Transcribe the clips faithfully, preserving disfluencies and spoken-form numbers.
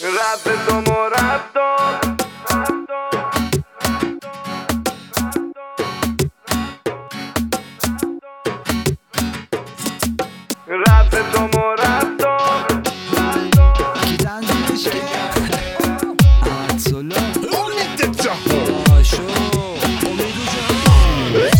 رفت تو مرفتا رفت تو مرفتا کی تنظیمش کرد؟ عطلا امید جهان آشو امید جهان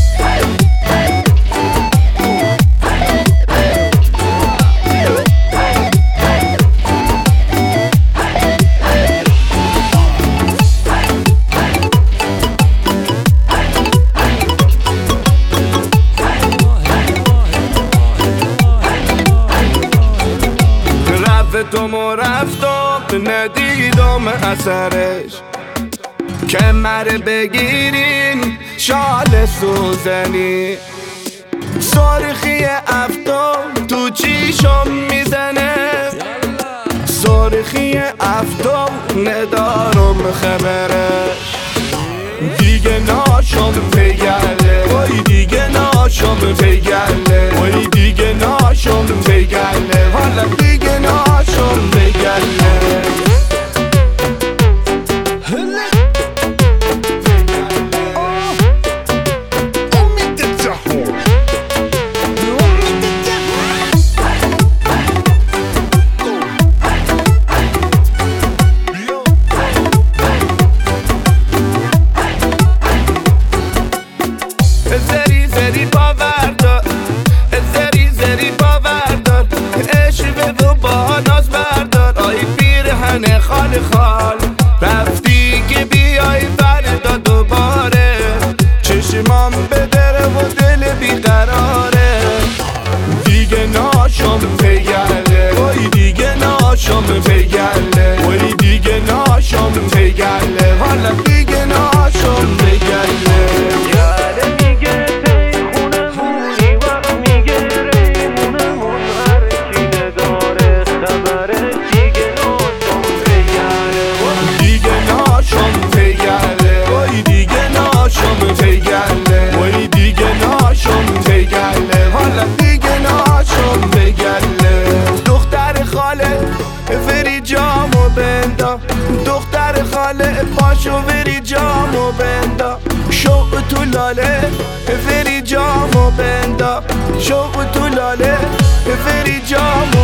تو مرفتم ندیدم اثرش که مره بگیرین شال سوزنی سرخی افتاب تو چیشم میزنه سرخی افتاب ندارم خبرش دیگه ناشم پیگله وای دیگه ناشم پیگله وای دیگه ناشم پیگله حالا دیگه ناشم پیگله زری زری باور دار زری زری باور دار عشق تو با ناز بردار آی پیرهن خال خال رفتی که بیای فردا دوباره چشمام به دره و دل بیقراره دیگه ناشم پیگله وای دیگه ناشم پیگله وای دیگه ناشم پیگله حالا دیگه ناشم پیگله وای دیگه ناشم پیگله حالا دیگه ناشم پیگله دختر خاله وری جامو بندا دختر خاله پاشو وری جامو بندا شو تو لاله وری جامو بندا شو تو لاله وری جامو